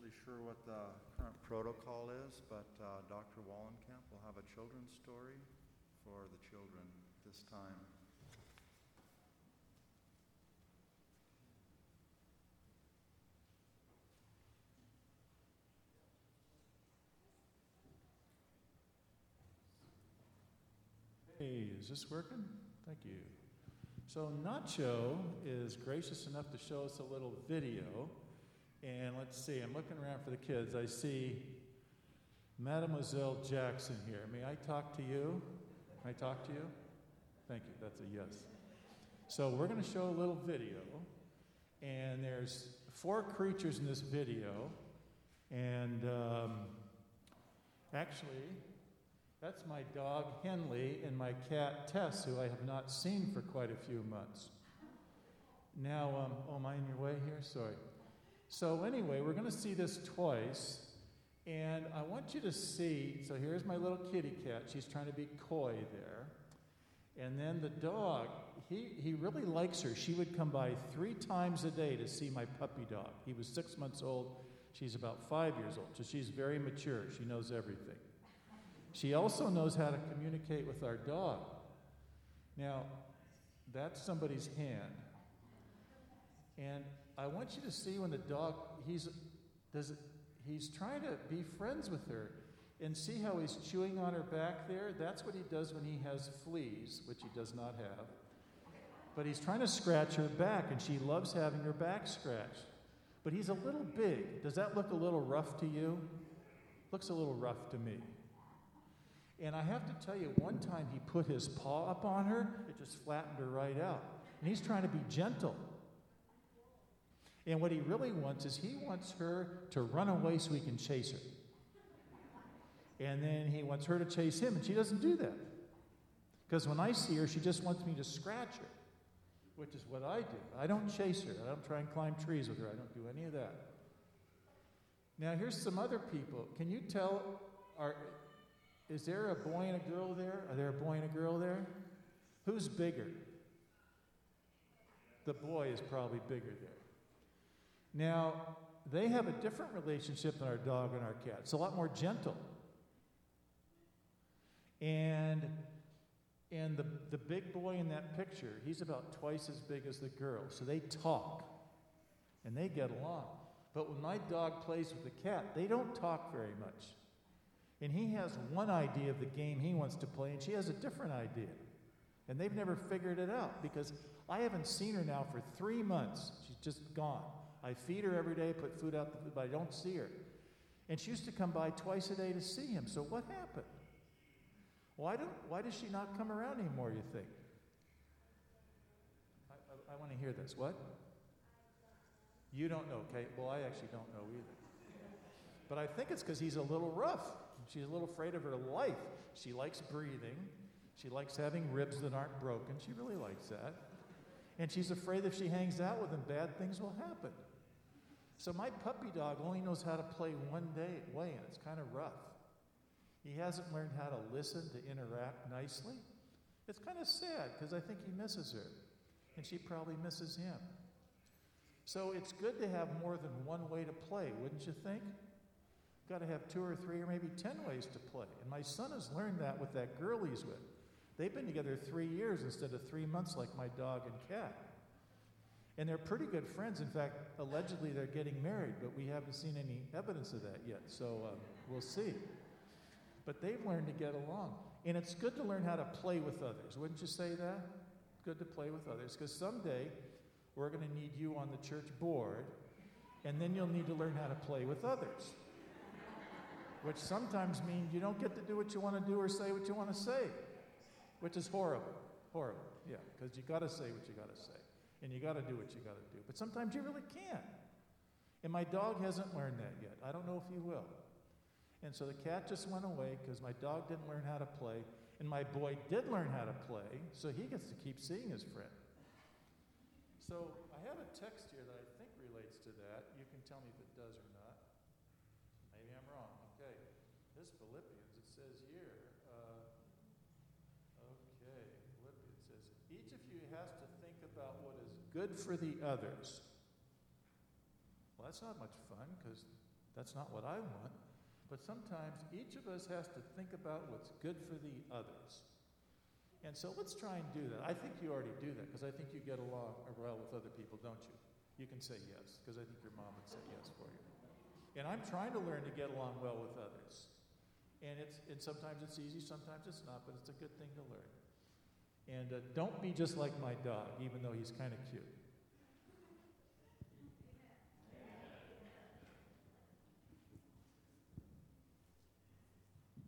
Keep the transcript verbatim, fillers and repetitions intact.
actually sure what the current protocol is, but uh, Doctor Wallenkamp will have a children's story for the children this time. Hey, is this working? Thank you. So Nacho is gracious enough to show us a little video. And let's see, I'm looking around for the kids. I see Mademoiselle Jackson here. May I talk to you? May I talk to you? Thank you, that's a yes. So we're going to show a little video. And there's four creatures in this video. And um, actually, that's my dog Henley and my cat Tess, who I have not seen for quite a few months. Now, um, oh, am I in your way here? Sorry. So anyway, we're going to see this twice, and I want you to see, so here's my little kitty cat. She's trying to be coy there. And then the dog, he, he really likes her. She would come by three times a day to see my puppy dog. He was six months old. She's about five years old, so she's very mature. She knows everything. She also knows how to communicate with our dog. Now, that's somebody's hand. And I want you to see when the dog, he's, does it, he's trying to be friends with her. And see how he's chewing on her back there? That's what he does when he has fleas, which he does not have. But he's trying to scratch her back, and she loves having her back scratched. But he's a little big. Does that look a little rough to you? Looks a little rough to me. And I have to tell you, one time he put his paw up on her, it just flattened her right out. And he's trying to be gentle. And what he really wants is he wants her to run away so he can chase her. And then he wants her to chase him, and she doesn't do that. Because when I see her, she just wants me to scratch her, which is what I do. I don't chase her. I don't try and climb trees with her. I don't do any of that. Now, here's some other people. Can you tell, are, is there a boy and a girl there? Are there a boy and a girl there? Who's bigger? The boy is probably bigger there. Now, they have a different relationship than our dog and our cat. It's a lot more gentle. And and the, the big boy in that picture, he's about twice as big as the girl. So they talk, and they get along. But when my dog plays with the cat, they don't talk very much. And he has one idea of the game he wants to play, and she has a different idea. And they've never figured it out, because I haven't seen her now for three months. She's just gone. I feed her every day, put food out, but I don't see her. And she used to come by twice a day to see him. So what happened? Why don't? Why does she not come around anymore, you think? I, I, I want to hear this. What? You don't know, okay? Well, I actually don't know either. But I think it's because he's a little rough. She's a little afraid of her life. She likes breathing. She likes having ribs that aren't broken. She really likes that. And she's afraid if she hangs out with him, bad things will happen. So my puppy dog only knows how to play one day way, and it's kind of rough. He hasn't learned how to listen, to interact nicely. It's kind of sad, because I think he misses her, and she probably misses him. So it's good to have more than one way to play, wouldn't you think? Got to have two or three or maybe ten ways to play. And my son has learned that with that girl he's with. They've been together three years instead of three months like my dog and cat. And they're pretty good friends. In fact, allegedly they're getting married, but we haven't seen any evidence of that yet. So uh, we'll see. But they've learned to get along. And it's good to learn how to play with others. Wouldn't you say that? Good to play with others. Because someday we're going to need you on the church board, and then you'll need to learn how to play with others. Which sometimes means you don't get to do what you want to do or say what you want to say. Which is horrible. Horrible, yeah. Because you got to say what you got to say. And you got to do what you got to do. But sometimes you really can't. And my dog hasn't learned that yet. I don't know if he will. And so the cat just went away because my dog didn't learn how to play. And my boy did learn how to play, so he gets to keep seeing his friend. So I have a text here that I think relates to that. You can tell me if it does or not. Maybe I'm wrong. Okay. This Philippians, it says here, uh, okay, Philippians says, each of you has to think about what is good for the others. Well, that's not much fun, because That's not what I want. But sometimes each of us has to think about what's good for the others. And so let's try and do that. I think you already do that because I think you get along well with other people, don't you? You can say yes because I think your mom would say yes for you. And I'm trying to learn to get along well with others. And it's and sometimes it's easy, sometimes it's not, but it's a good thing to learn. And uh, don't be just like my dog, even though he's kind of cute.